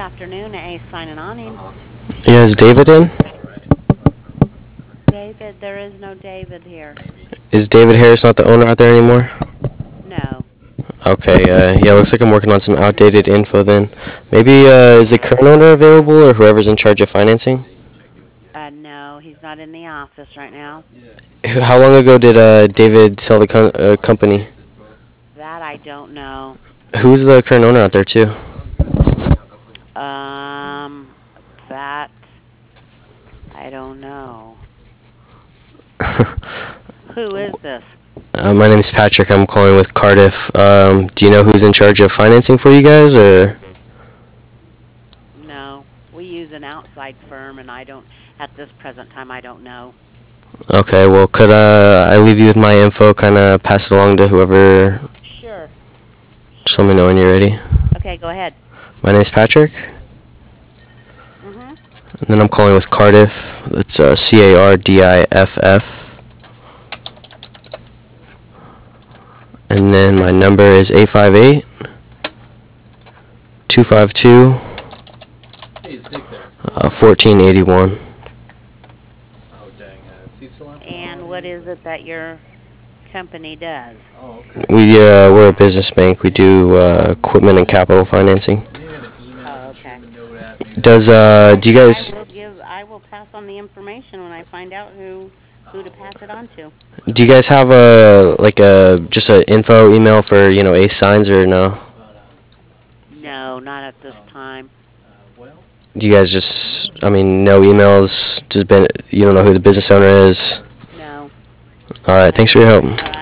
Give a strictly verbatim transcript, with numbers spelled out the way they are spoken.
afternoon, Ace signing on in. Yeah, is David in? David, there is no David here. Is David Harris not the owner out there anymore? No. Okay, uh, yeah, looks like I'm working on some outdated info then. Maybe, uh, is the current owner available or whoever's in charge of financing? Uh, no, he's not in the office right now. Who- How long ago did, uh, David sell the co- uh, company? That I don't know. Who's the current owner out there too? Um, that I don't know. Who is this? Uh, my name's Patrick. I'm calling with Cardiff. Um, do you know who's in charge of financing for you guys, or? No. We use an outside firm, and I don't, at this present time, I don't know. Okay, well, could uh, I leave you with my info, kind of pass it along to whoever? Sure. Just let me Sure. know when you're ready. Okay, go ahead. My name's Patrick, Mm-hmm. and then I'm calling with Cardiff. That's uh, C A R D I F F. And then my number is eight five eight, two five two, uh, fourteen eighty-one. And what is it that your company does? We, uh, we're a business bank. We do uh, equipment and capital financing. Oh, okay. Does, uh, do you Okay, I guys, will give, I will pass on the information when I find out who, who to pass it on to. do you guys have a, like a, just a info email for, you know, Ace Signs or no? No, not at this time. Do you guys just, I mean, no emails, just been, you don't know who the business owner is? No. Alright, thanks for your help. All right.